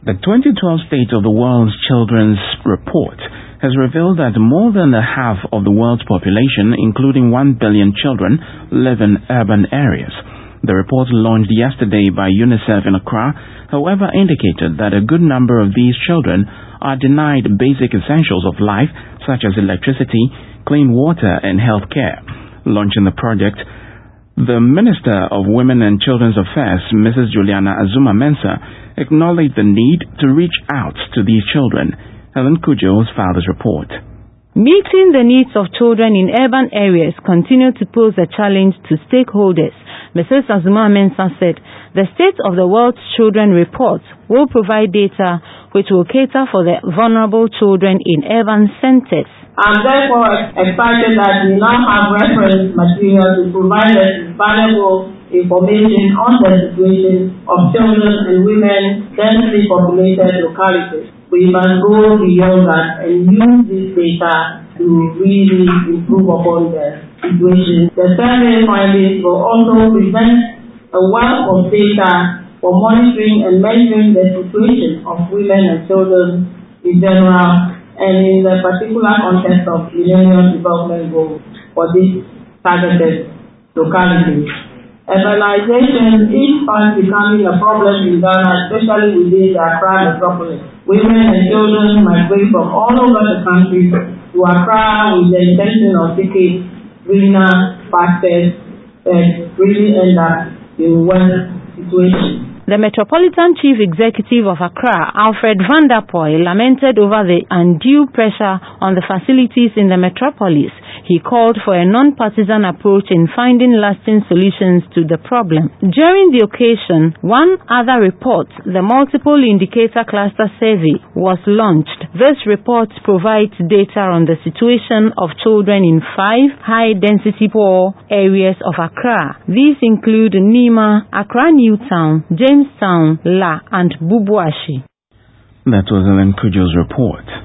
The 2012 State of the World's Children's Report has revealed that more than a half of the world's population, including 1 billion children, live in urban areas. The report, launched yesterday by UNICEF in Accra, however, indicated that a good number of these children are denied basic essentials of life such as electricity, clean water and health care. Launching the project, the Minister of Women and Children's Affairs, Mrs. Juliana Azumah-Mensah, acknowledged the need to reach out to these children. Helen Kujos filed this report. Meeting the needs of children in urban areas continue to pose a challenge to stakeholders. Mrs. Azumah-Mensah said the State of the World's Children Report will provide data which will cater for the vulnerable children in urban centers. I'm therefore excited that we now have reference material to provide us with valuable information on the situation of children and women in densely populated localities. We must go beyond that and use this data to really improve upon the situation. The survey findings will also present a wealth of data for monitoring and measuring the situation of women and children in general and in the particular context of Millennium Development Goals for these targeted localities. Urbanization is fast becoming a problem in Ghana, especially within the Accra metropolis. Women and children migrate from all over the country to Accra with the intention of seeking greener pastures and really end up in worse situations. The Metropolitan Chief Executive of Accra, Alfred Van der Poel, lamented over the undue pressure on the facilities in the metropolis. He called for a non-partisan approach in finding lasting solutions to the problem. During the occasion, one other report, the Multiple Indicator Cluster Survey, was launched. This report provides data on the situation of children in 5 high-density poor areas of Accra. These include Nima, Accra Newtown, Jamestown, La and Bubuashi. That was Helen Kujos' report.